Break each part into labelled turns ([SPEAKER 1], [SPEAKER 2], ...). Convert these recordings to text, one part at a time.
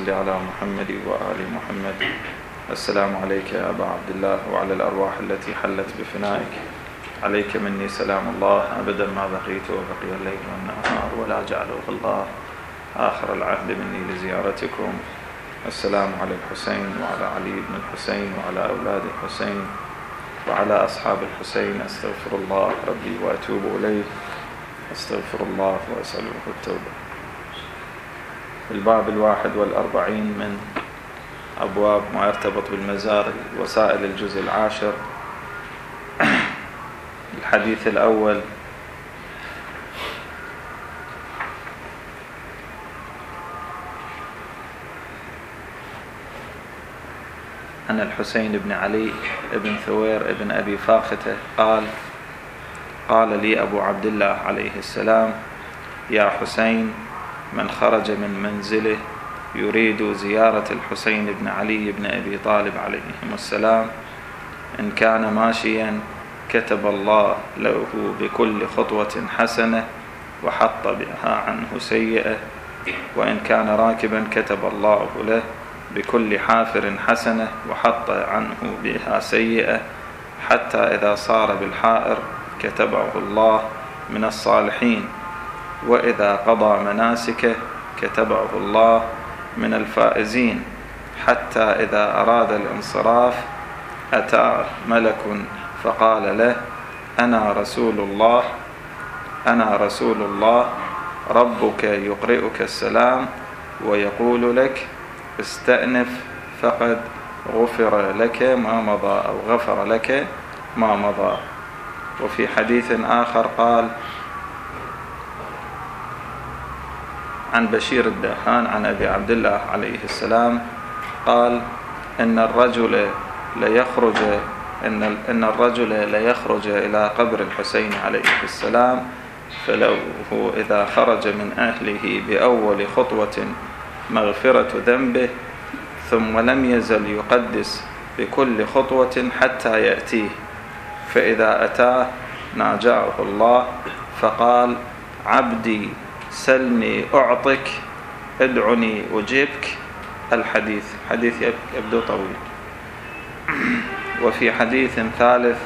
[SPEAKER 1] صل على محمد وآل محمد. السلام عليك يا أبا عبد الله وعلى الأرواح التي حلت بفنائك. عليك مني سلام الله أبدا ما بقيت وبقي الليل والنهار، ولا جعله الله آخر العهد مني لزيارتكم. السلام على الحسين وعلى علي بن الحسين وعلى أولاد الحسين وعلى أصحاب الحسين. أستغفر الله ربي وأتوب إليه، أستغفر الله وأسأله التوبة. الباب 41 من أبواب ما يرتبط بالمزار، وسائل الجزء 10. الحديث الأول: عن الحسين بن علي بن ثوير بن أبي فاختة قال: قال لي أبو عبد الله عليه السلام: يا حسين، من خرج من منزله يريد زيارة الحسين بن علي بن أبي طالب عليهم السلام، إن كان ماشيا كتب الله له بكل خطوة حسنة وحط بها عنه سيئة، وإن كان راكبا كتب الله له بكل حافر حسنة وحط عنه بها سيئة، حتى إذا صار بالحائر كتبه الله من الصالحين، وإذا قضى مناسكه كتبه الله من الفائزين، حتى إذا أراد الانصراف أتى ملك فقال له: أنا رسول الله ربك يقرئك السلام ويقول لك: استأنف فقد غفر لك ما مضى، أو غفر لك ما مضى. وفي حديث آخر قال عن بشير الدهان عن أبي عبد الله عليه السلام قال: إن الرجل ليخرج إلى قبر الحسين عليه السلام، فلو إذا خرج من أهله بأول خطوة مغفرة ذنبه، ثم لم يزل يقدس بكل خطوة حتى يأتيه، فإذا أتاه ناجاه الله فقال: عبدي سلني أعطك، ادعني أجيبك. الحديث يبدو طويل. وفي حديث ثالث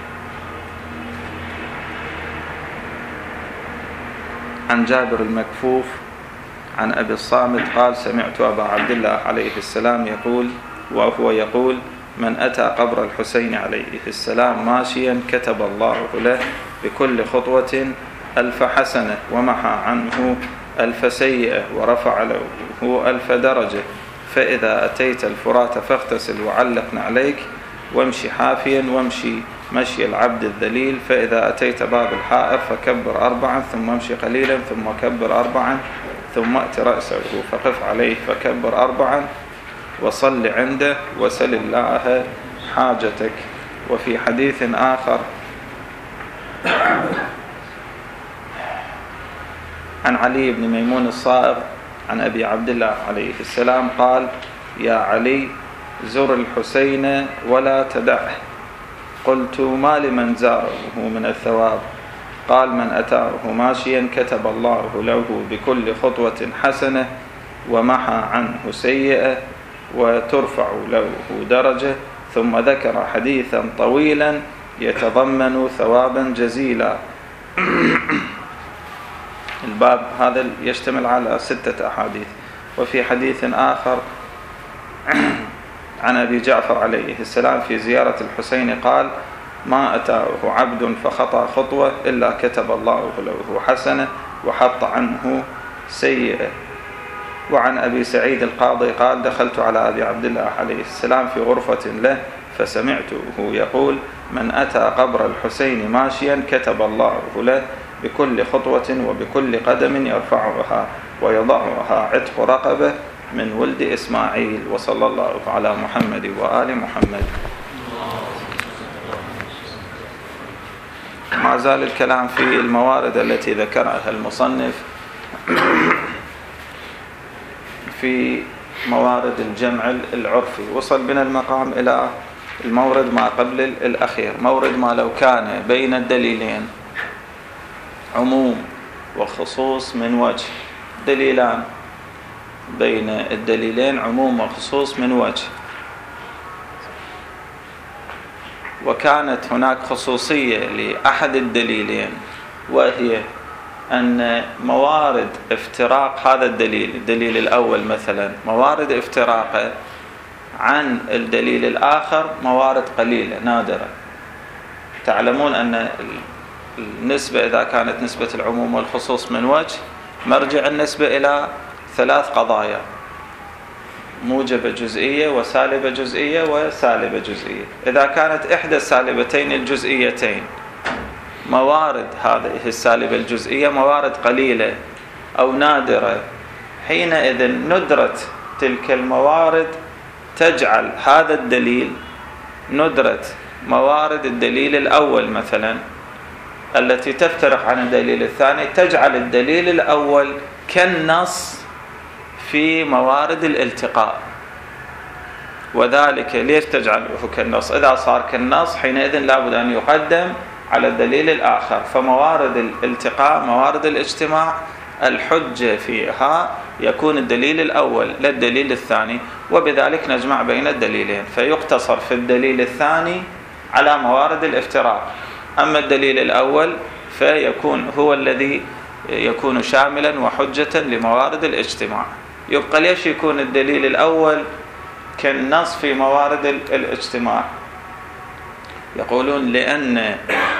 [SPEAKER 1] عن جابر المكفوف عن أبي الصامت قال: سمعت أبا عبد الله عليه السلام يقول: من أتى قبر الحسين عليه السلام ماشيا كتب الله له بكل خطوة 1000 حسنة، ومحى عنه 1000 سيئة، ورفع له 1000 درجة. فإذا أتيت الفرات فاغتسل وعلق نعليك، وامشي حافيا، وامشي مشي العبد الذليل. فإذا أتيت باب الحائر فكبر 4، ثم امشي قليلا، ثم كبر 4، ثم أت رأسه فقف عليه فكبر 4، وصل عنده وسل الله حاجتك. وفي حديث آخر عن علي بن ميمون الصائغ عن أبي عبد الله عليه السلام قال: يا علي، زر الحسين ولا تدعه. قلت: ما لمن زاره من الثواب؟ قال: من أتاه ماشيا كتب الله له بكل خطوة حسنة ومحى عنه سيئة وترفع له درجة. ثم ذكر حديثا طويلا يتضمن ثوابا جزيلا. الباب هذا يشتمل على 6 أحاديث. وفي حديث آخر عن أبي جعفر عليه السلام في زيارة الحسين قال: ما أتاه عبد فخطأ خطوة إلا كتب الله له حسنة وحط عنه سيئة. وعن أبي سعيد القاضي قال: دخلت على أبي عبد الله عليه السلام في غرفة له، فسمعته يقول: من أتى قبر الحسين ماشيا كتب الله له بكل خطوة وبكل قدم يرفعها ويضعها عتق رقبة من ولد إسماعيل. وصلى الله على محمد وآل محمد. ما زال الكلام في الموارد التي ذكرها المصنف في موارد الجمع العرفي. وصل بنا المقام إلى المورد ما قبل الأخير، مورد ما لو كان بين الدليلين عموم وخصوص من وجه، دليلان بين الدليلين عموم وخصوص من وجه، وكانت هناك خصوصية لأحد الدليلين، وهي أن موارد افتراق هذا الدليل الأول مثلا موارد افتراقه عن الدليل الآخر موارد قليلة نادرة. تعلمون أن النسبة إذا كانت نسبة العموم والخصوص من وجه مرجع النسبة إلى 3 قضايا: موجبة جزئية وسالبة جزئية وسالبة جزئية. إذا كانت إحدى السالبتين الجزئيتين موارد هذه السالبة الجزئية موارد قليلة أو نادرة، حينئذ ندرة تلك الموارد تجعل هذا الدليل، ندرة موارد الدليل الأول مثلا التي تفترق عن الدليل الثاني، تجعل الدليل الأول كالنص في موارد الالتقاء. وذلك ليش تجعله كالنص؟ إذا صار كالنص حينئذ لابد أن يقدم على الدليل الآخر. فموارد الالتقاء موارد الاجتماع الحجة فيها يكون الدليل الأول للدليل الثاني، وبذلك نجمع بين الدليلين، فيقتصر في الدليل الثاني على موارد الافتراق. أما الدليل الأول فيكون هو الذي يكون شاملا وحجة لموارد الاجتماع. يبقى ليش يكون الدليل الأول كالنص في موارد الاجتماع؟ يقولون لأن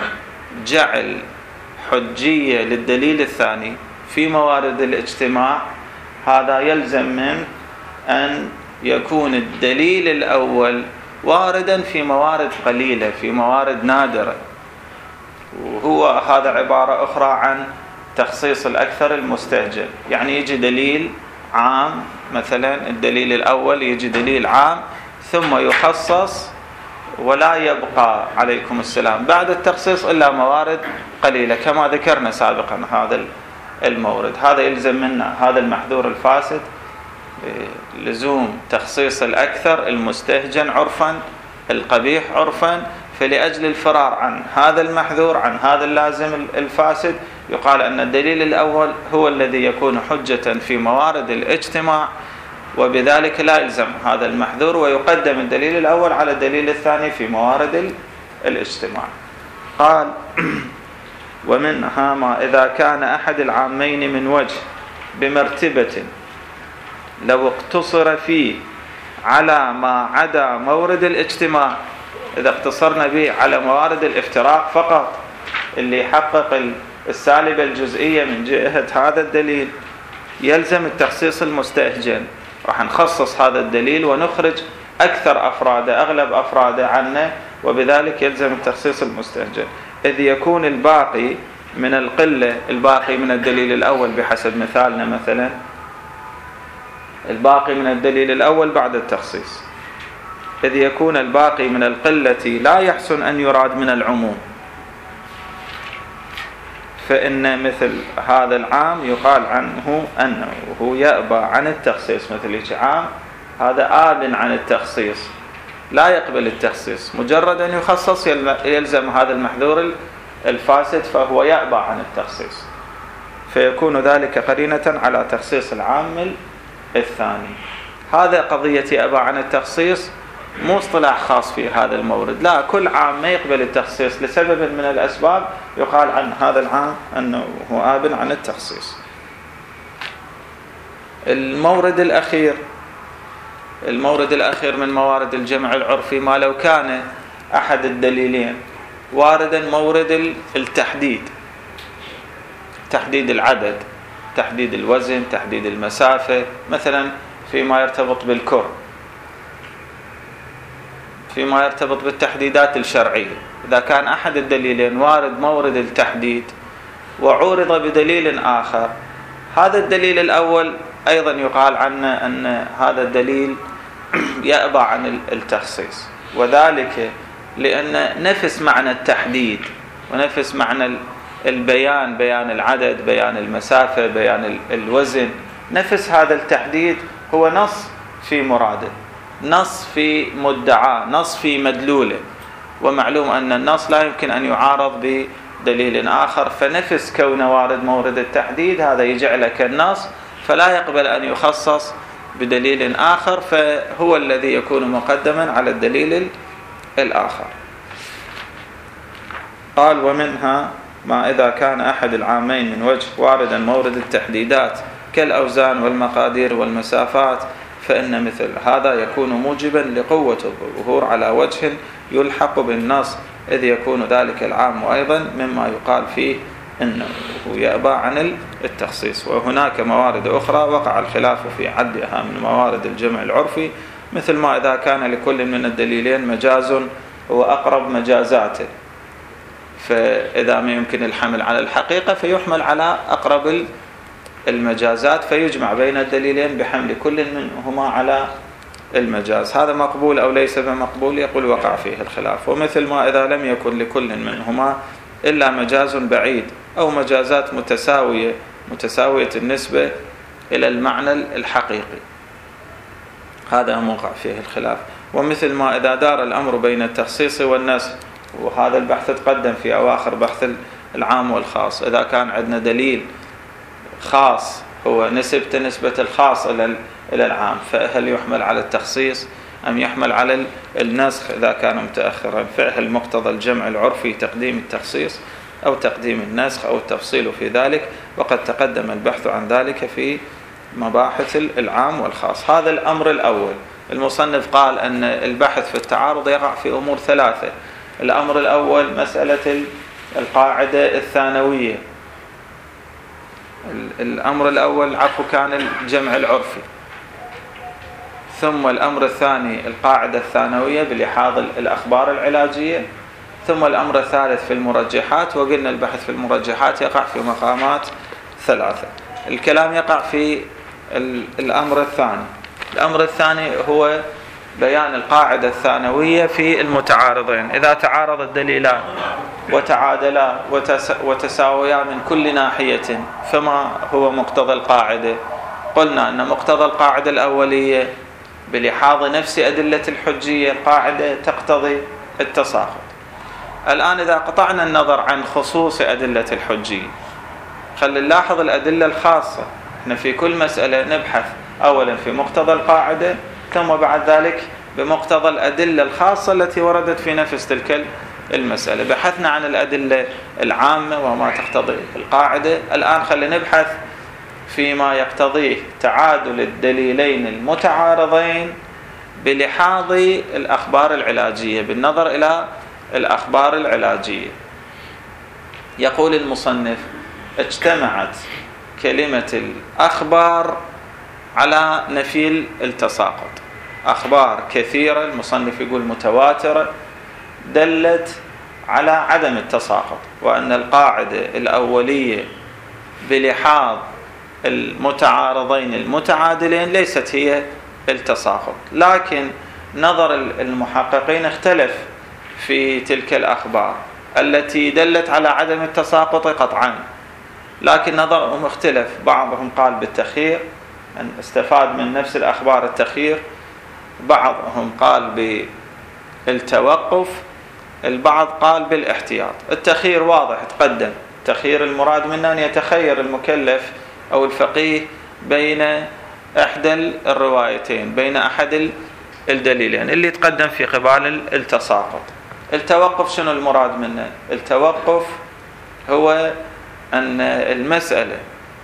[SPEAKER 1] جعل حجية للدليل الثاني في موارد الاجتماع هذا يلزم من أن يكون الدليل الأول واردا في موارد قليلة، في موارد نادرة. وهو هذا عبارة أخرى عن تخصيص الأكثر المستهجن. يعني يجي دليل عام مثلا، الدليل الأول يجي دليل عام ثم يخصص ولا يبقى عليكم السلام بعد التخصيص إلا موارد قليلة كما ذكرنا سابقا. هذا المورد هذا يلزم منا هذا المحذور الفاسد لزوم تخصيص الأكثر المستهجن عرفا القبيح عرفا. فلأجل الفرار عن هذا المحذور عن هذا اللازم الفاسد يقال أن الدليل الأول هو الذي يكون حجة في موارد الاجتماع، وبذلك لا يلزم هذا المحذور، ويقدم الدليل الأول على الدليل الثاني في موارد الاجتماع. قال: ومنها ما إذا كان أحد العامين من وجه بمرتبة لو اقتصر فيه على ما عدا مورد الاجتماع. إذا اقتصرنا به على موارد الافتراق فقط اللي يحقق السالبة الجزئية من جهة هذا الدليل يلزم التخصيص المستهجن. راح نخصص هذا الدليل ونخرج أكثر أفراده أغلب أفراده عنه، وبذلك يلزم التخصيص المستهجن. إذ يكون الباقي من القلة، الباقي من الدليل الأول بحسب مثالنا مثلا، الباقي من الدليل الأول بعد التخصيص، إذ يكون الباقي من القلة لا يحسن أن يراد من العموم، فإن مثل هذا العام يقال عنه أنه يأبى عن التخصيص. مثل عام هذا آب عن التخصيص، لا يقبل التخصيص، مجرد أن يخصص يلزم هذا المحذور الفاسد، فهو يأبى عن التخصيص، فيكون ذلك قرينة على تخصيص العام الثاني. هذا قضية يأبى عن التخصيص مو اصطلاح خاص في هذا المورد، لا، كل عام ما يقبل التخصيص لسبب من الأسباب يقال عن هذا العام أنه هو آب عن التخصيص. المورد الأخير من موارد الجمع العرفي ما لو كان أحد الدليلين واردا مورد التحديد، تحديد العدد، تحديد الوزن، تحديد المسافة، مثلا فيما يرتبط بالكر، فيما يرتبط بالتحديدات الشرعية. إذا كان أحد الدليلين وارد مورد التحديد وعورض بدليل آخر، هذا الدليل الأول أيضا يقال عنه أن هذا الدليل يأبى عن التخصيص، وذلك لأن نفس معنى التحديد ونفس معنى البيان، بيان العدد، بيان المسافة، بيان الوزن، نفس هذا التحديد هو نص في مراده، نص في مدعاه، نص في مدلوله، ومعلوم أن النص لا يمكن أن يعارض بدليل آخر، فنفس كون وارد مورد التحديد هذا يجعله كالنص، فلا يقبل أن يخصص بدليل آخر، فهو الذي يكون مقدما على الدليل الآخر. قال: ومنها ما إذا كان أحد العامين من وجه واردا مورد التحديدات كالأوزان والمقادير والمسافات، فإن مثل هذا يكون موجبا لقوة الظهور على وجه يلحق بالنص، إذ يكون ذلك العام أيضا مما يقال فيه إنه يأبى عن التخصيص. وهناك موارد أخرى وقع الخلاف في عدها من موارد الجمع العرفي، مثل ما إذا كان لكل من الدليلين مجاز هو أقرب مجازاته، فإذا ما يمكن الحمل على الحقيقة فيحمل على أقرب المجازات، فيجمع بين الدليلين بحمل كل منهما على المجاز. هذا مقبول أو ليس بمقبول؟ يقول وقع فيه الخلاف. ومثل ما إذا لم يكن لكل منهما إلا مجاز بعيد أو مجازات متساوية النسبة إلى المعنى الحقيقي، هذا موقع فيه الخلاف. ومثل ما إذا دار الأمر بين التخصيص والنسخ، وهذا البحث تقدم في أواخر بحث العام والخاص، إذا كان عندنا دليل خاص هو نسبة الخاص إلى العام، فهل يحمل على التخصيص أم يحمل على النسخ إذا كان متأخرا؟ فهل مقتضى الجمع العرفي تقديم التخصيص أو تقديم النسخ أو التفصيل في ذلك؟ وقد تقدم البحث عن ذلك في مباحث العام والخاص. هذا الأمر الأول. المصنف قال أن البحث في التعارض يقع في أمور ثلاثة. الأمر الأول مسألة القاعدة الثانوية. الأمر الأول كان الجمع العرفي، ثم الأمر الثاني القاعدة الثانوية بلحاظ الأخبار العلاجية، ثم الأمر الثالث في المرجحات. وقلنا البحث في المرجحات يقع في مقامات ثلاثة. الكلام يقع في الأمر الثاني. الأمر الثاني هو بيان القاعدة الثانوية في المتعارضين. إذا تعارض الدليلان وتعادلا وتساويا من كل ناحية، فما هو مقتضى القاعدة؟ قلنا أن مقتضى القاعدة الأولية بلحاظ نفس أدلة الحجية القاعدة تقتضي التساقط. الآن إذا قطعنا النظر عن خصوص أدلة الحجية، خلينا نلاحظ الأدلة الخاصة. احنا في كل مسألة نبحث أولا في مقتضى القاعدة، ثم بعد ذلك بمقتضى الأدلة الخاصة التي وردت في نفس تلك المسألة. بحثنا عن الأدلة العامة وما تقتضي القاعدة. الآن خلينا نبحث فيما يقتضيه تعادل الدليلين المتعارضين بلحاظ الأخبار العلاجية، بالنظر إلى الأخبار العلاجية. يقول المصنف: اجتمعت كلمة الأخبار على نفي التساقط. أخبار كثيرة، المصنف يقول متواترة، دلت على عدم التساقط، وأن القاعدة الأولية بلحاظ المتعارضين المتعادلين ليست هي التساقط. لكن نظر المحققين اختلف في تلك الأخبار التي دلت على عدم التساقط قطعا، لكن نظرهم اختلف. بعضهم قال بالتخيير، أن استفاد من نفس الأخبار التخيير. بعضهم قال بالتوقف، البعض قال بالاحتياط. التخيير واضح تقدم. التخيير المراد منه أن يتخير المكلف أو الفقيه بين إحدى الروايتين، بين أحد الدليلين اللي تقدم في قبال التساقط. التوقف شنو المراد منه؟ التوقف هو أن المسألة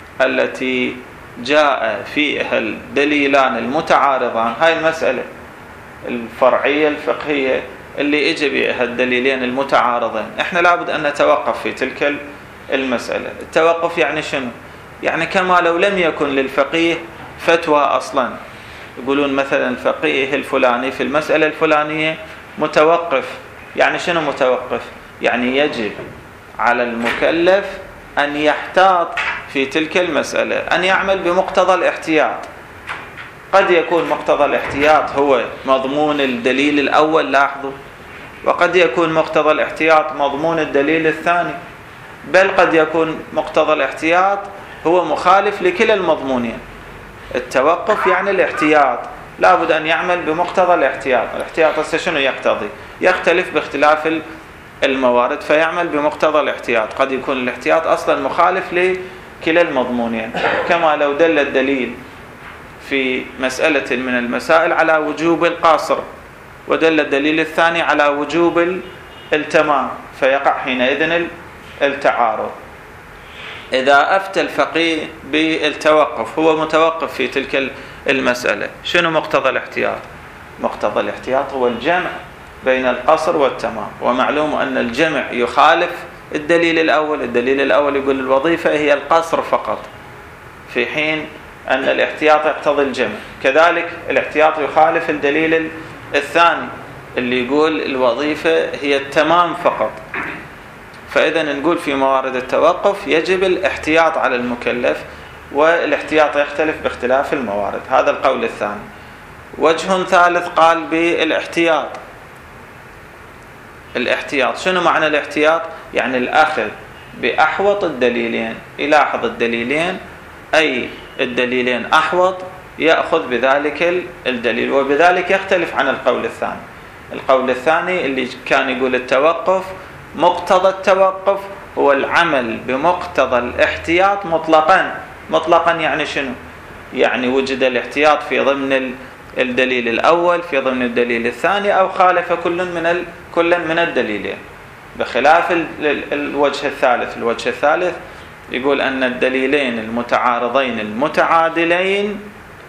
[SPEAKER 1] التي جاء فيها الدليلان المتعارضان، هاي المسألة الفرعية الفقهية اللي اجى بها الدليلين المتعارضين، احنا لابد أن نتوقف في تلك المسألة. التوقف يعني شنو؟ يعني كما لو لم يكن للفقيه فتوى أصلا. يقولون مثلا الفقيه الفلاني في المسألة الفلانية متوقف. يعني شنو متوقف؟ يعني يجب على المكلف أن يحتاط في تلك المسألة، أن يعمل بمقتضى الاحتياط. قد يكون مقتضى الاحتياط هو مضمون الدليل الأول، لاحظوا، وقد يكون مقتضى الاحتياط مضمون الدليل الثاني، بل قد يكون مقتضى الاحتياط هو مخالف لكلا المضمونين. التوقف يعني الاحتياط، لابد أن يعمل بمقتضى الاحتياط. الاحتياط شنو يقتضي؟ يختلف باختلاف الموارد، فيعمل بمقتضى الاحتياط. قد يكون الاحتياط أصلا مخالف كلا المضمونين، كما لو دل الدليل في مسألة من المسائل على وجوب القاصر ودل الدليل الثاني على وجوب التمام، فيقع حينئذ التعارض. إذا أفتى الفقيه بالتوقف، هو متوقف في تلك المسألة، شنو مقتضى الاحتياط؟ مقتضى الاحتياط هو الجمع بين القصر والتمام، ومعلوم أن الجمع يخالف الدليل الأول. الدليل الأول يقول الوظيفة هي القصر فقط، في حين أن الاحتياط يقتضي الجمع. كذلك الاحتياط يخالف الدليل الثاني اللي يقول الوظيفة هي التمام فقط. فإذا نقول في موارد التوقف يجب الاحتياط على المكلف، والاحتياط يختلف باختلاف الموارد. هذا القول الثاني. وجه ثالث قال بالاحتياط. الاحتياط شنو معنى الاحتياط؟ يعني الأخذ بأحوط الدليلين. يلاحظ الدليلين، أي الدليلين أحوط يأخذ بذلك الدليل، وبذلك يختلف عن القول الثاني. القول الثاني اللي كان يقول التوقف، مقتضى التوقف هو العمل بمقتضى الاحتياط مطلقا. مطلقا يعني شنو؟ يعني وجد الاحتياط في ضمن الدليل الأول، في ضمن الدليل الثاني، أو خالف كل من الدليلين، بخلاف الوجه الثالث. الوجه الثالث يقول أن الدليلين المتعارضين المتعادلين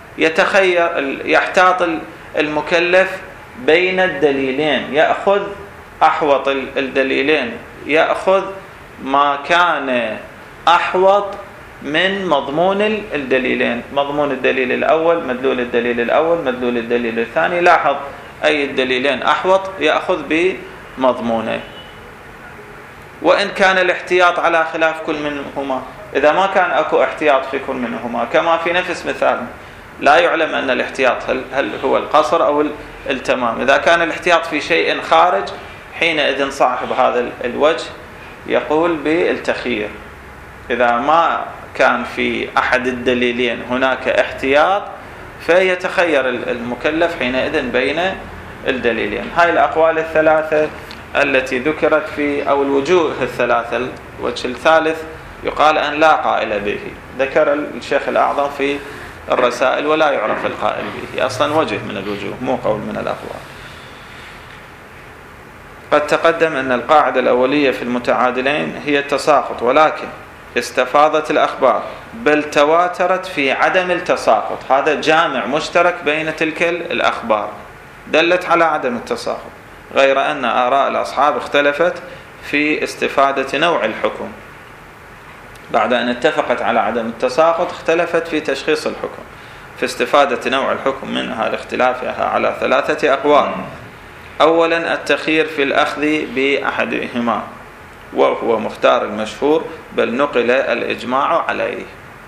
[SPEAKER 1] يحتاط المكلف بين الدليلين، يأخذ أحوط الدليلين، يأخذ ما كان أحوط من مضمون الدليلين. مضمون الدليل الأول، مدلول الدليل الأول، مدلول الدليل الثاني. لاحظ أي الدليلين أحوط يأخذ بمضمونه، وإن كان الاحتياط على خلاف كل منهما. إذا ما كان أكو احتياط في كل منهما، كما في نفس مثال لا يعلم أن الاحتياط هل هو القصر أو التمام. إذا كان الاحتياط في شيء خارج، حينئذ صاحب هذا الوجه يقول بالتخيير. إذا ما كان في أحد الدليلين هناك احتياط، فيتخير المكلف حينئذ بين الدليلين. هاي الأقوال الثلاثة التي ذكرت في، أو الوجوه الثلاثة. الوجه الثالث يقال أن لا قائل به، ذكر الشيخ الأعظم في الرسائل، ولا يعرف القائل به أصلا، وجه من الوجوه مو قول من الأقوال. قد تقدم أن القاعدة الأولية في المتعادلين هي التساقط، ولكن استفاضت الأخبار بل تواترت في عدم التساقط. هذا جامع مشترك بين تلك الأخبار دلت على عدم التساقط، غير أن آراء الأصحاب اختلفت في استفادة نوع الحكم. بعد أن اتفقت على عدم التساقط اختلفت في تشخيص الحكم. في استفادة نوع الحكم منها لاختلافها على ثلاثة أقوال. أولا التخيير في الأخذ بأحدهما، وهو مختار المشهور بل نقل الإجماع عليه.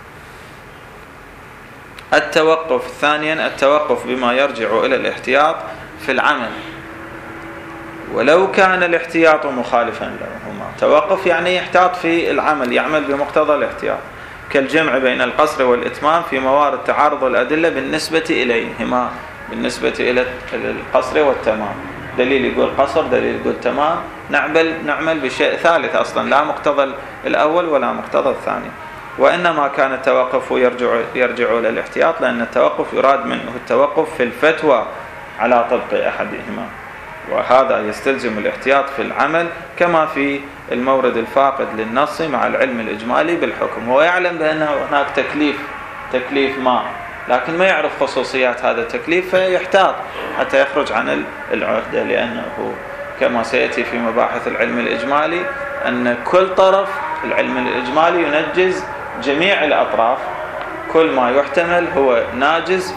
[SPEAKER 1] التوقف. ثانيا التوقف بما يرجع إلى الاحتياط في العمل، ولو كان الاحتياط مخالفا لهما. توقف يعني يحتاط في العمل، يعمل بمقتضى الاحتياط، كالجمع بين القصر والإتمام في موارد تعارض الأدلة بالنسبة إليهما، بالنسبة إلى القصر والتمام. دليل يقول قصر، دليل يقول تمام، نعمل بشيء ثالث أصلا لا مقتضى الأول ولا مقتضى الثاني. وإنما كان التوقف يرجع إلى الاحتياط، لأن التوقف يراد منه التوقف في الفتوى على طبق أحدهما، وهذا يستلزم الاحتياط في العمل، كما في المورد الفاقد للنص مع العلم الإجمالي بالحكم. هو يعلم بأن هناك تكليف ما، لكن ما يعرف خصوصيات هذا التكليف، فيحتاط حتى يخرج عن العهدة، لأنه كما سيأتي في مباحث العلم الإجمالي أن كل طرف العلم الإجمالي ينجز جميع الأطراف، كل ما يحتمل هو ناجز،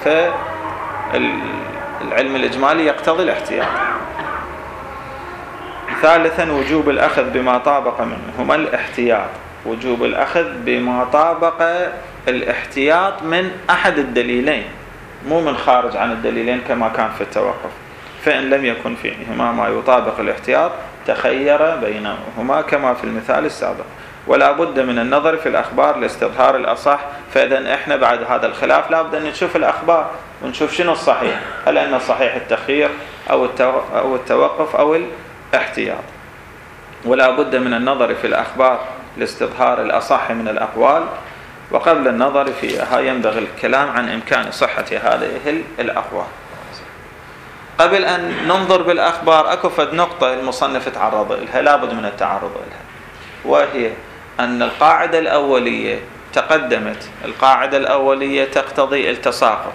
[SPEAKER 1] فالعلم الإجمالي يقتضي الاحتياط. ثالثا وجوب الأخذ بما طابق منهما الاحتياط، وجوب الأخذ بما طابق الاحتياط من أحد الدليلين، مو من خارج عن الدليلين كما كان في التوقف. فإن لم يكن فيهما ما يطابق الاحتياط تخير بينهما كما في المثال السابق. ولا بد من النظر في الأخبار لاستظهار الأصح. فإذا إحنا بعد هذا الخلاف لا بد أن نشوف الأخبار ونشوف شنو الصحيح، هل أن الصحيح التخيير أو التوقف أو الاحتياط. ولا بد من النظر في الأخبار لاستظهار الأصح من الأقوال. وقبل النظر فيها ينبغي الكلام عن إمكان صحة هذه الأقوال. قبل أن ننظر بالأخبار أكو فد نقطة المصنف تعرض لها لابد من التعرض لها، وهي أن القاعدة الأولية تقدمت، القاعدة الأولية تقتضي التساقط،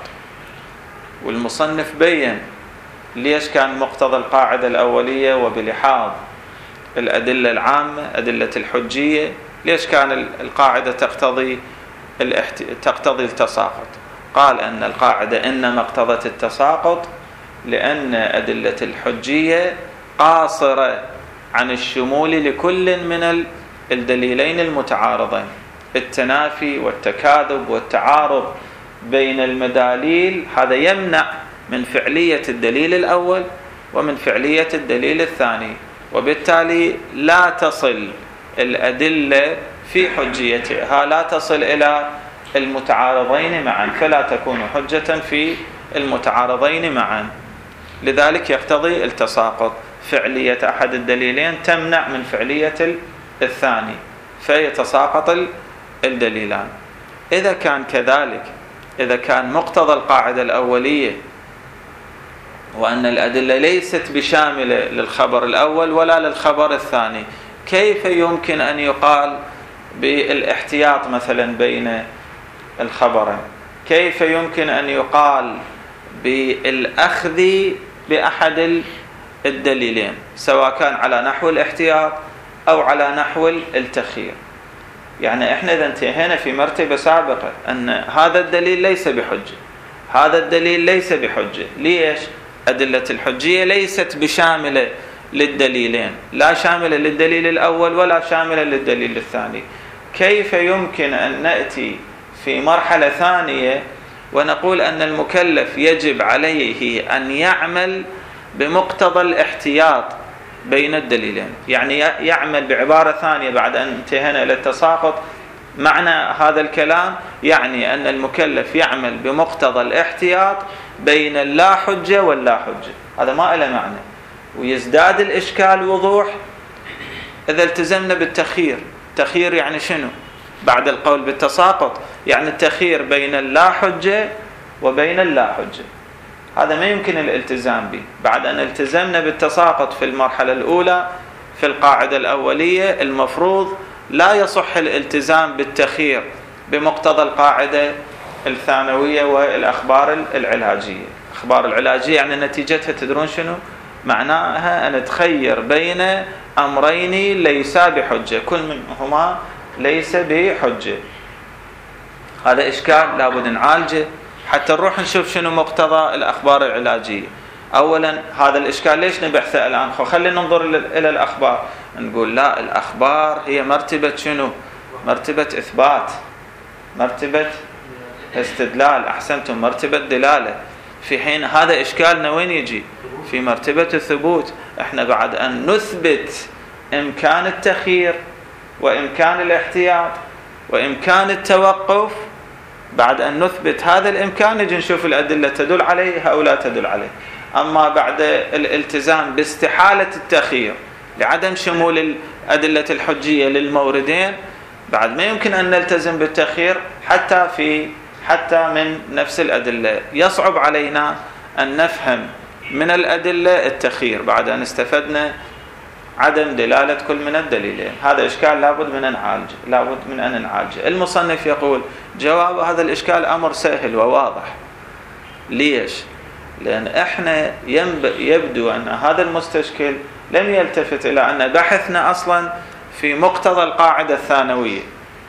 [SPEAKER 1] والمصنف بين ليش كان مقتضى القاعدة الأولية وبلحاظ الأدلة العامة أدلة الحجية ليش كان القاعدة تقتضي التساقط. قال أن القاعدة إنما اقتضت التساقط لأن أدلة الحجية قاصرة عن الشمول لكل من الدليلين المتعارضين، التنافي والتكاذب والتعارض بين المداليل، هذا يمنع من فعلية الدليل الأول ومن فعلية الدليل الثاني، وبالتالي لا تصل الأدلة في حجيتها لا تصل إلى المتعارضين معا، فلا تكون حجة في المتعارضين معا. لذلك يقتضي التساقط، فعلية أحد الدليلين تمنع من فعلية الثاني فيتساقط الدليلان. إذا كان كذلك، إذا كان مقتضى القاعدة الأولية وأن الأدلة ليست بشاملة للخبر الأول ولا للخبر الثاني، كيف يمكن أن يقال بالاحتياط مثلا بين الخبرين؟ كيف يمكن أن يقال بالأخذ بأحد الدليلين سواء كان على نحو الاحتياط أو على نحو التخيير؟ يعني إحنا إذا انتهينا في مرتبة سابقة أن هذا الدليل ليس بحجة، هذا الدليل ليس بحجة، ليش؟ أدلة الحجية ليست بشاملة للدليلين، لا شاملة للدليل الأول ولا شاملة للدليل الثاني. كيف يمكن أن نأتي في مرحلة ثانية ونقول أن المكلف يجب عليه أن يعمل بمقتضى الاحتياط بين الدليلين؟ يعني يعمل بعبارة ثانية بعد أن انتهينا إلى التساقط، معنى هذا الكلام يعني أن المكلف يعمل بمقتضى الاحتياط بين اللا حجة واللا حجة. هذا ما له معنى، ويزداد الإشكال وضوح إذا التزمنا بالتخيير. تخيير يعني شنو؟ بعد القول بالتساقط يعني التخيير بين اللا حجة وبين اللا حجة، هذا ما يمكن الالتزام به. بعد أن التزمنا بالتساقط في المرحلة الأولى في القاعدة الأولية، المفروض لا يصح الالتزام بالتخيير بمقتضى القاعدة الثانوية والأخبار العلاجية. أخبار العلاجية يعني نتيجتها تدرون شنو؟ معناها أن تخير بين أمرين ليسا بحجة، كل منهما ليس بحجة. هذا إشكال لابد نعالجه حتى نروح نشوف شنو مقتضى الأخبار العلاجية. أولا هذا الإشكال ليش نبحثه الآن؟ خلينا ننظر إلى الأخبار، نقول لا، الأخبار هي مرتبة شنو؟ مرتبة إثبات، مرتبة استدلال، أحسنتم، مرتبة دلالة، في حين هذا إشكالنا وين يجي؟ في مرتبة الثبوت. إحنا بعد أن نثبت إمكان التخيير وإمكان الاحتياط وإمكان التوقف، بعد أن نثبت هذا الإمكان نجي نشوف الأدلة تدل عليه أو لا تدل عليه. أما بعد الالتزام باستحالة التخيير لعدم شمول الأدلة الحجية للموردين، بعد ما يمكن أن نلتزم بالتخيير حتى من نفس الأدلة. يصعب علينا أن نفهم من الأدلة التخيير بعد أن استفدنا عدم دلالة كل من الدليلين. هذا إشكال لابد من أن نعالجه. المصنف يقول جواب هذا الإشكال أمر سهل وواضح. ليش؟ لأن إحنا يبدو أن هذا المستشكل لم يلتفت إلى أن بحثنا أصلا في مقتضى القاعدة الثانوية.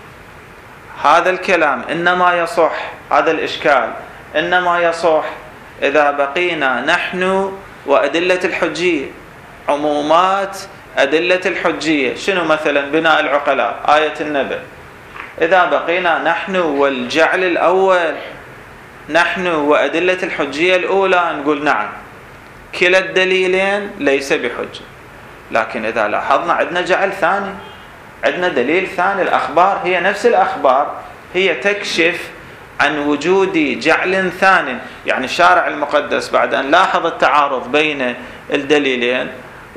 [SPEAKER 1] هذا الكلام إنما يصح، هذا الإشكال إنما يصح إذا بقينا نحن وأدلة الحجية، عمومات أدلة الحجية. شنو مثلا؟ بناء العقلاء، آية النبأ. إذا بقينا نحن والجعل الأول، نحن وأدلة الحجية الأولى، نقول نعم كلا الدليلين ليس بحجة. لكن إذا لاحظنا عندنا جعل ثاني، عندنا دليل ثاني، الأخبار هي نفس الأخبار، هي تكشف عن وجود جعل ثاني. يعني الشارع المقدس بعد أن لاحظ التعارض بين الدليلين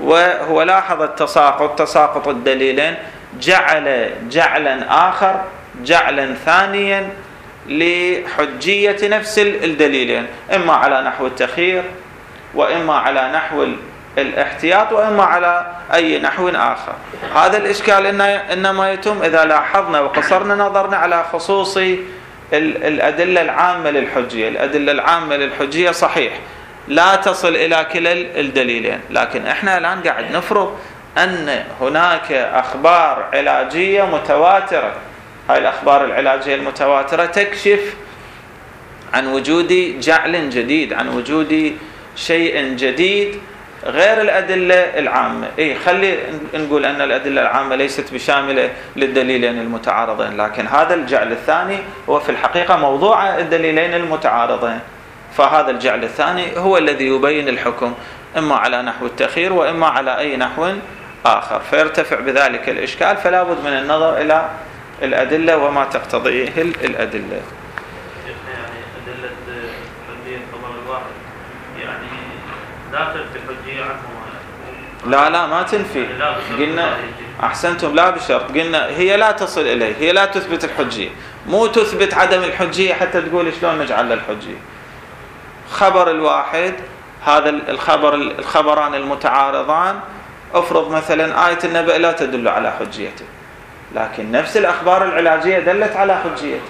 [SPEAKER 1] وهو لاحظ تساقط الدليلين، جعل جعلا آخر جعلا ثانيا لحجية نفس الدليلين، إما على نحو التخيير، وإما على نحو الاحتياط، وإما على أي نحو آخر. هذا الإشكال إنما يتم إذا لاحظنا وقصرنا نظرنا على خصوص الأدلة العامة للحجية. الأدلة العامة للحجية صحيح لا تصل إلى كلا الدليلين، لكن إحنا الآن قاعد نفرض أن هناك أخبار علاجية متواترة. هاي الأخبار العلاجية المتواترة تكشف عن وجود جعل جديد، عن وجود شيء جديد غير الأدلة العامة. خلي نقول أن الأدلة العامة ليست بشاملة للدليلين المتعارضين، لكن هذا الجعل الثاني هو في الحقيقة موضوع الدليلين المتعارضين. فهذا الجعل الثاني هو الذي يبين الحكم إما على نحو التخيير وإما على أي نحو آخر، فيرتفع بذلك الإشكال. فلا بد من النظر إلى الأدلة وما تقتضيه الأدلة.
[SPEAKER 2] يعني أدلة حجية الخبر الواحد يعني لا تنفي الحجية عنه.
[SPEAKER 1] لا ما تنفي. قلنا أحسنتم، لا بشرط. قلنا هي لا تصل إليه، هي لا تثبت الحجية، مو تثبت عدم الحجية حتى تقول شلون نجعل الحجية. خبر الواحد، هذا الخبران المتعارضان، افرض مثلا آية النبأ لا تدل على حجيته، لكن نفس الأخبار العلاجية دلت على حجيته.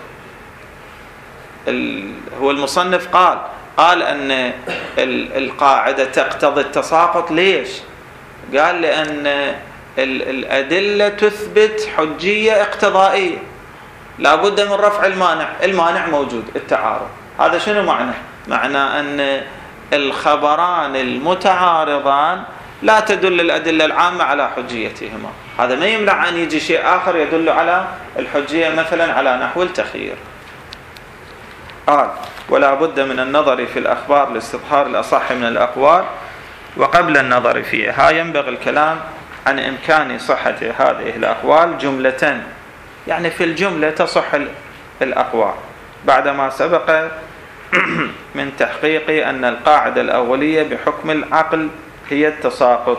[SPEAKER 1] هو المصنف قال أن القاعدة تقتضي التساقط. ليش؟ قال لأن الأدلة تثبت حجية اقتضائية، لا بد من رفع المانع موجود، التعارض. هذا شنو معنى أن الخبران المتعارضان لا تدل الأدلة العامة على حجيتهما. هذا ما يمنع أن يجي شيء آخر يدل على الحجية، مثلا على نحو التخيير. ولا بد من النظر في الأخبار لاستظهار الأصح من الأقوال، وقبل النظر فيها ينبغي الكلام عن إمكان صحة هذه الأقوال جملة، يعني في الجملة تصح الأقوال، بعدما سبق من تحقيق أن القاعدة الأولية بحكم العقل هي التساقط.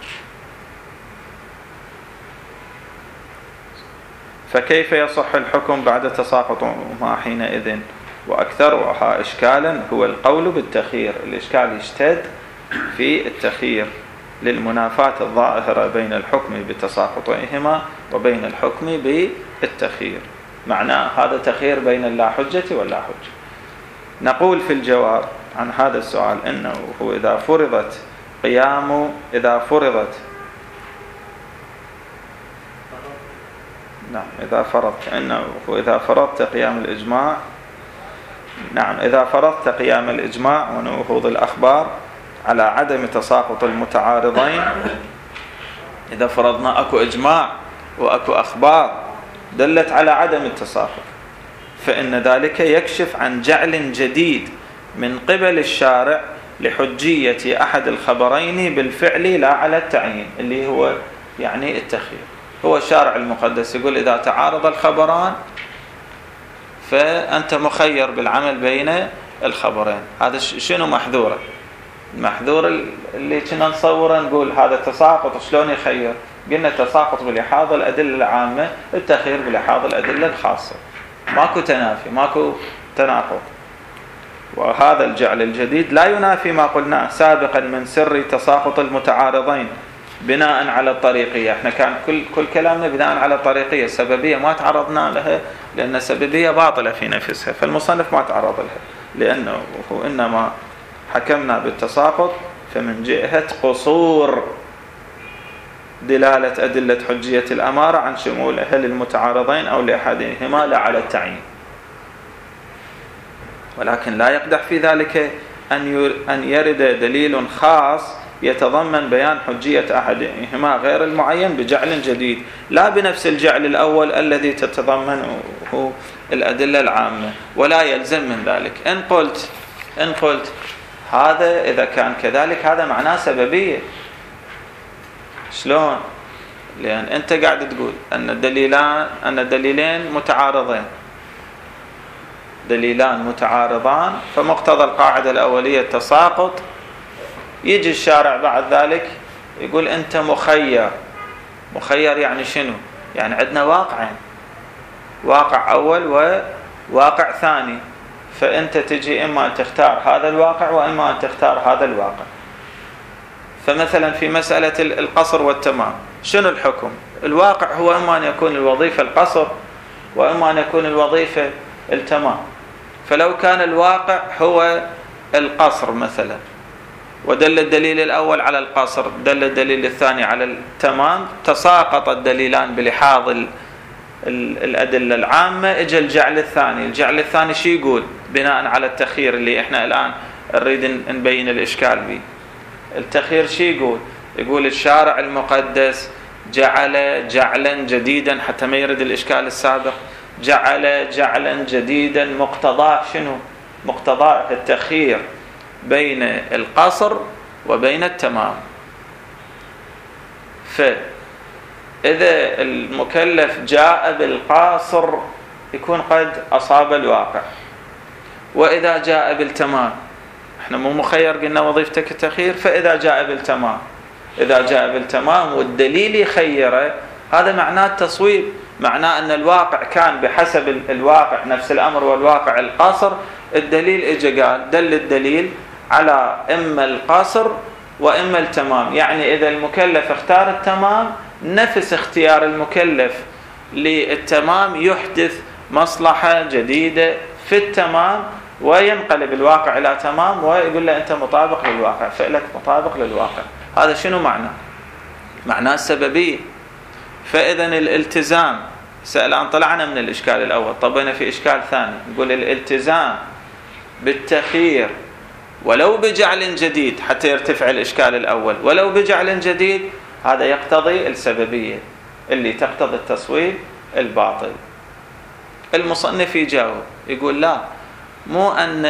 [SPEAKER 1] فكيف يصح الحكم بعد تساقط ما حينئذ؟ وأكثرها إشكالا هو القول بالتخيير. الإشكال يشتد في التخيير للمنافاة الظاهرة بين الحكم بتساقطهما وبين الحكم بالتخيير. معناه هذا تخيير بين اللا حجة واللا حجة. نقول في الجواب عن هذا السؤال إنه هو إذا فرضت قيام الإجماع، إذا فرضت قيام الإجماع ونهوض الأخبار على عدم تساقط المتعارضين، إذا فرضنا أكو إجماع وأكو أخبار دلت على عدم التساقط، فإن ذلك يكشف عن جعل جديد من قبل الشارع لحجية أحد الخبرين بالفعل لا على التعيين، اللي هو يعني التخيير. هو الشارع المقدس يقول إذا تعارض الخبران فأنت مخير بالعمل بين الخبرين. هذا شنو محذوره؟ المحذور اللي كنا نصوره نقول هذا تساقط شلون يخير؟ قلنا تساقط بلحاظ الأدلة العامة، التخيير بلحاظ الأدلة الخاصة. ماكو تنافي، ماكو تناقض. وهذا الجعل الجديد لا ينافي ما قلناه سابقا من سر تساقط المتعارضين بناء على الطريقية. احنا كان كل كلامنا بناء على الطريقية، السببية ما تعرضنا لها لأن السببية باطلة في نفسها، فالمصنف ما تعرض لها، لأنه إنما حكمنا بالتساقط فمن جهة قصور دلالة أدلة حجية الأمارة عن شمولها للمتعارضين أو لأحدهما لا على التعيين. ولكن لا يقدح في ذلك أن يرد دليل خاص يتضمن بيان حجية أحدهما غير المعين بجعل جديد، لا بنفس الجعل الأول الذي تتضمنه الأدلة العامة. ولا يلزم من ذلك إن قلت هذا إذا كان كذلك هذا معناه سببية. شلون؟ لأن أنت قاعد تقول أن الدليلين متعارضين، دليلان متعارضان، فمقتضى القاعدة الأولية التساقط. يجي الشارع بعد ذلك يقول أنت مخير يعني شنو؟ يعني عندنا واقعين، واقع أول وواقع ثاني، فأنت تجي إما أن تختار هذا الواقع وإما أن تختار هذا الواقع. فمثلا في مسألة القصر والتمام شنو الحكم؟ الواقع هو إما أن يكون الوظيفة القصر وإما أن يكون الوظيفة التمام. فلو كان الواقع هو القصر مثلا، ودل الدليل الأول على القصر، دل الدليل الثاني على التمام، تساقط الدليلان بلحاظ الأدلة العامة، اجى الجعل الثاني. الجعل الثاني شو يقول بناء على التخيير اللي احنا الآن نريد نبين الإشكال به؟ التخيير شو يقول؟ يقول الشارع المقدس جعل جعلا جديدا، حتى ما يرد الإشكال السابق، جعل جعلا جديدا مقتضاه شنو؟ مقتضاه التخيير بين القصر وبين التمام. فإذا المكلف جاء بالقاصر يكون قد أصاب الواقع، وإذا جاء بالتمام، احنا مو مخير قلنا وظيفتك التخيير، فإذا جاء بالتمام، إذا جاء بالتمام والدليل يخيره، هذا معناه التصويب، معناه أن الواقع كان بحسب الواقع نفس الأمر والواقع القصر. الدليل اجى قال دل الدليل على إما القصر وإما التمام، يعني إذا المكلف اختار التمام نفس اختيار المكلف للتمام يحدث مصلحة جديدة في التمام، وينقلب الواقع إلى تمام، ويقول له أنت مطابق للواقع، فعلك مطابق للواقع. هذا شنو معناه؟ معناه السببية. فإذا الالتزام، الآن طلعنا من الإشكال الأول، طبنا في إشكال ثاني، نقول الالتزام بالتخيير ولو بجعل جديد حتى يرتفع الإشكال الأول، ولو بجعل جديد، هذا يقتضي السببية اللي تقتضي التصويب الباطل. المصنف يجاوب يقول لا، مو أن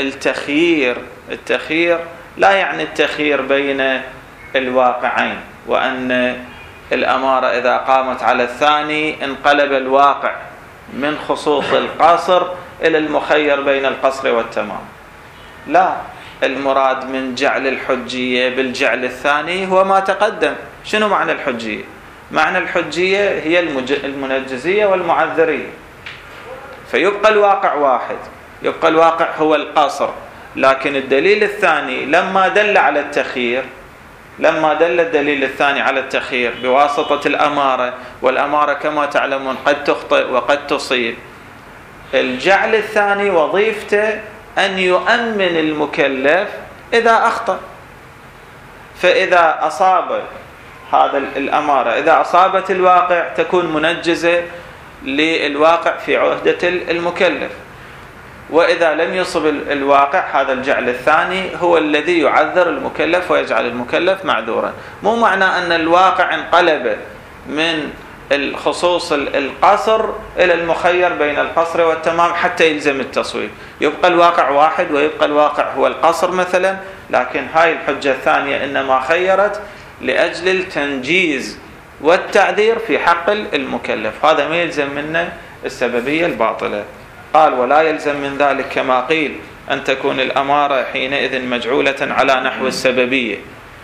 [SPEAKER 1] التخيير لا يعني التخيير بين الواقعين، وأن الأمارة إذا قامت على الثاني انقلب الواقع من خصوص القصر إلى المخير بين القصر والتمام. لا، المراد من جعل الحجية بالجعل الثاني هو ما تقدم. شنو معنى الحجية؟ معنى الحجية هي المنجزية والمعذرية. فيبقى الواقع واحد، يبقى الواقع هو القصر، لكن الدليل الثاني لما دل على التخيير، لما دل الدليل الثاني على التخيير بواسطة الأمارة، والأمارة كما تعلمون قد تخطئ وقد تصيب، الجعل الثاني وظيفته أن يؤمن المكلف إذا أخطأ. فإذا أصاب هذا الأمارة، إذا أصابت الواقع تكون منجزة للواقع في عهدة المكلف، وإذا لم يصب الواقع، هذا الجعل الثاني هو الذي يعذر المكلف ويجعل المكلف معذورا. مو معنى أن الواقع انقلب من الخصوص القصر إلى المخير بين القصر والتمام حتى يلزم التصويب. يبقى الواقع واحد ويبقى الواقع هو القصر مثلا، لكن هاي الحجة الثانية إنما خيرت لأجل التنجيز والتعذير في حق المكلف، هذا ما يلزم منه السببية الباطلة. قال ولا يلزم من ذلك كما قيل أن تكون الأمارة حينئذ مجعولة على نحو السببية.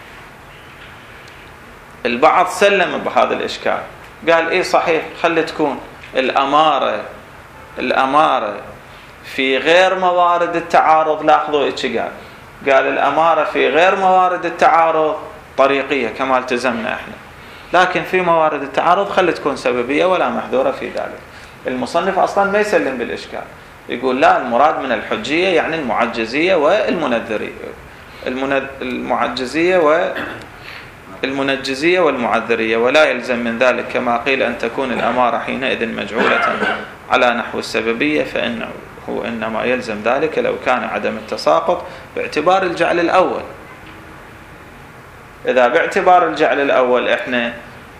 [SPEAKER 1] البعض سلم بهذا الإشكال، قال إيه صحيح، خلي تكون الأمارة في غير موارد التعارض. لاحظوا إيش قال الأمارة في غير موارد التعارض طريقية كما التزمنا إحنا، لكن في موارد التعارض خلي تكون سببية ولا محذورة في ذلك. المصنف أصلا ما يسلم بالإشكال، يقول لا، المراد من الحجية يعني المعجزية والمنذرية، المنجزية والمعذرية، ولا يلزم من ذلك كما قيل أن تكون الأمارة حينئذ مجعولة على نحو السببية، فإنه هو إنما يلزم ذلك لو كان عدم التساقط باعتبار الجعل الأول. إذا باعتبار الجعل الأول إحنا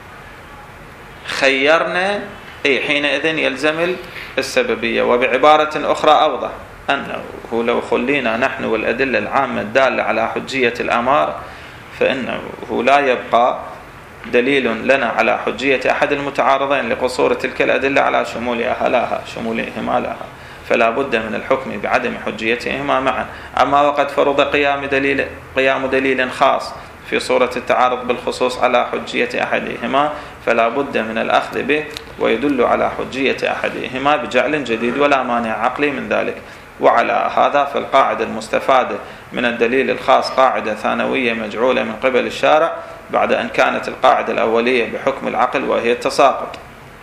[SPEAKER 1] خيرنا، حينئذ يلزم السببية. وبعبارة أخرى أوضح أنه لو خلينا نحن والأدلة العامة الدالة على حجية الأمارة، فإنه لا يبقى دليل لنا على حجية أحد المتعارضين لقصور تلك الأدلة على شمولهما لها، فلا بد من الحكم بعدم حجيتهما معا. أما وقد فرض قيام دليل خاص في صورة التعارض بالخصوص على حجية أحدهما، فلا بد من الأخذ به، ويدل على حجية أحدهما بجعل جديد ولا مانع عقلي من ذلك. وعلى هذا فالقاعدة المستفادة من الدليل الخاص قاعدة ثانوية مجعولة من قبل الشارع بعد أن كانت القاعدة الأولية بحكم العقل وهي التساقط.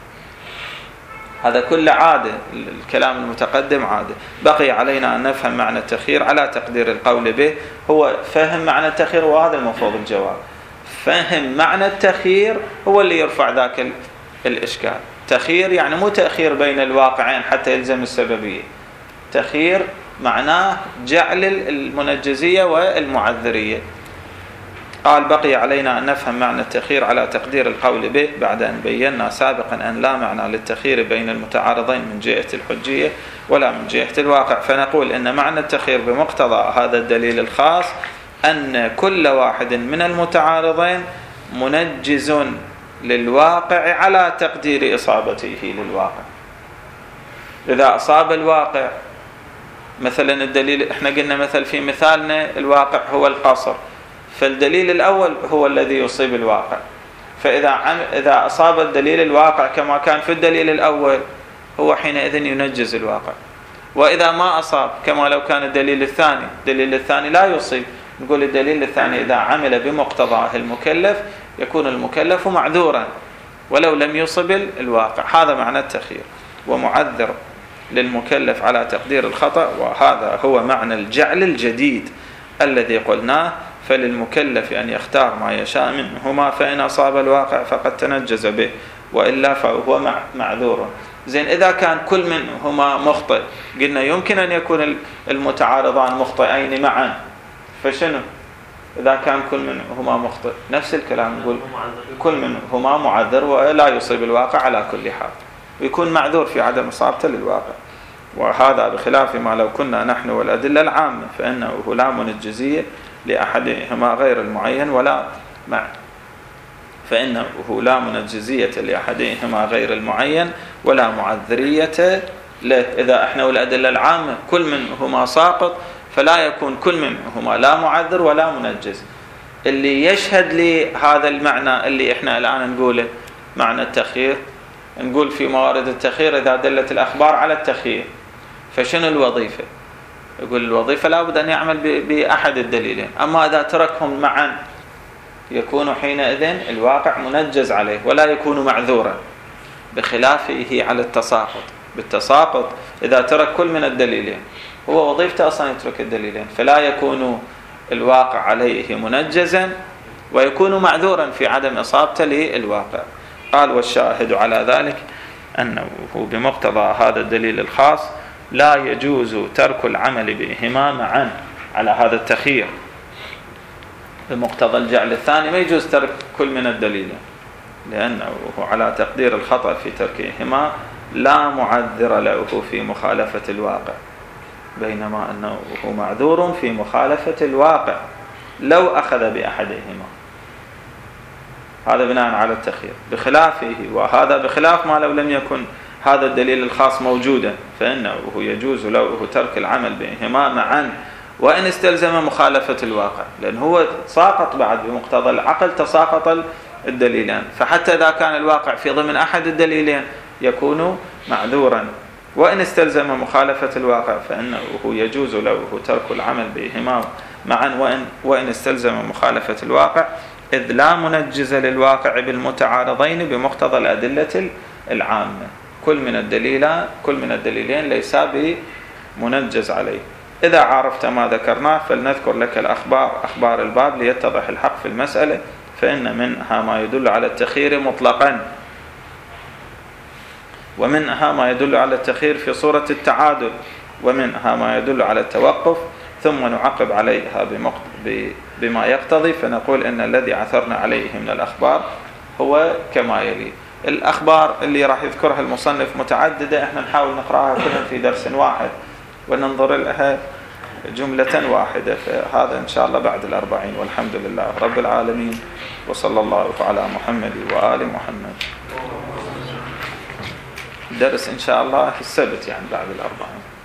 [SPEAKER 1] هذا كل عادة، الكلام المتقدم عادة. بقي علينا أن نفهم معنى التخيير على تقدير القول به. هو فهم معنى التخيير، وهذا المفروض الجواب. فهم معنى التخيير هو اللي يرفع ذاك الإشكال. تخيير يعني مو تأخير بين الواقعين حتى يلزم السببية. تخيير معناه جعل المنجزية والمعذرية. قال بقي علينا أن نفهم معنى التخيير على تقدير القول به بعد أن بينا سابقا أن لا معنى للتخيير بين المتعارضين من جهة الحجية ولا من جهة الواقع. فنقول إن معنى التخيير بمقتضى هذا الدليل الخاص أن كل واحد من المتعارضين منجز للواقع على تقدير إصابته للواقع. إذا أصاب الواقع مثلا الدليل، احنا قلنا مثل في مثالنا الواقع هو القصر، فالدليل الأول هو الذي يصيب الواقع. فإذا أصاب الدليل الواقع كما كان في الدليل الأول هو حينئذ ينجز الواقع. وإذا ما أصاب كما لو كان الدليل الثاني لا يصيب، نقول الدليل الثاني إذا عمل بمقتضاه المكلف يكون المكلف معذورا ولو لم يصب الواقع. هذا معنى التخيير، ومعذر للمكلف على تقدير الخطأ. وهذا هو معنى الجعل الجديد الذي قلناه، فللمكلف أن يختار ما يشاء منهما، فإن أصاب الواقع فقد تنجز به وإلا فهو معذور. زين، إذا كان كل منهما مخطئ، قلنا يمكن أن يكون المتعارضان مخطئين معا، فشنو؟ إذا كان كل منهما مخطئ نفس الكلام، نقول كل منهما معذر ولا يصيب الواقع على كل حال، ويكون معذور في عدم إصابته للواقع. وهذا بخلاف ما لو كنا نحن والأدلة العامة، فإنه لا منجزية لأحدهما غير المعين فإنه لا منجزية لأحدهما غير المعين ولا معذرية له. إذا احنا والأدلة العامة كل منهما ساقط، فلا يكون كل منهما لا معذر ولا منجز. اللي يشهد لهذا المعنى اللي احنا الآن نقوله معنى التخيير، نقول في موارد التخيير إذا دلت الأخبار على التخيير، فشنو الوظيفة؟ يقول الوظيفة لا بد أن يعمل بأحد الدليلين. أما إذا تركهم معا يكون حينئذ الواقع منجز عليه ولا يكون معذورا، بخلافه على التساقط. بالتساقط إذا ترك كل من الدليلين هو وظيفته أصلا يترك الدليلين، فلا يكون الواقع عليه منجزا ويكون معذورا في عدم إصابته للواقع. قال والشاهد على ذلك أنه بمقتضى هذا الدليل الخاص لا يجوز ترك العمل بهما معا على هذا التخيير. بمقتضى الجعل الثاني ما يجوز ترك كل من الدليلين، لأنه على تقدير الخطأ في تركهما لا معذر له في مخالفة الواقع، بينما أنه معذور في مخالفة الواقع لو أخذ بأحدهما. هذا بناء على التخيير. بخلافه، وهذا بخلاف ما لو لم يكن هذا الدليل الخاص موجودا، فإنه يجوز له ترك العمل بهما معا وإن استلزم مخالفة الواقع، لأن هو ساقط بعد بمقتضى العقل، تساقط الدليلان، فحتى إذا كان الواقع في ضمن أحد الدليلين يكون معذورا. وإن استلزم مخالفة الواقع فإنه يجوز له ترك العمل بهما معا وإن استلزم مخالفة الواقع، إذ لا منجز للواقع بالمتعارضين بمقتضى الأدلة العامة. كل من الدليلين ليس بمنجز عليه. إذا عرفت ما ذكرناه فلنذكر لك أخبار الباب ليتضح الحق في المسألة، فإن منها ما يدل على التخيير مطلقا، ومنها ما يدل على التخيير في صورة التعادل، ومنها ما يدل على التوقف، ثم نعقب عليها بما يقتضي، فنقول إن الذي عثرنا عليه من الأخبار هو كما يلي. الأخبار اللي راح يذكرها المصنف متعددة، احنا نحاول نقرأها كلها في درس واحد وننظر لها جملة واحدة، فهذا إن شاء الله بعد 40. والحمد لله رب العالمين، وصلى الله على محمد وآل محمد. درس إن شاء الله السبت يعني بعد 40.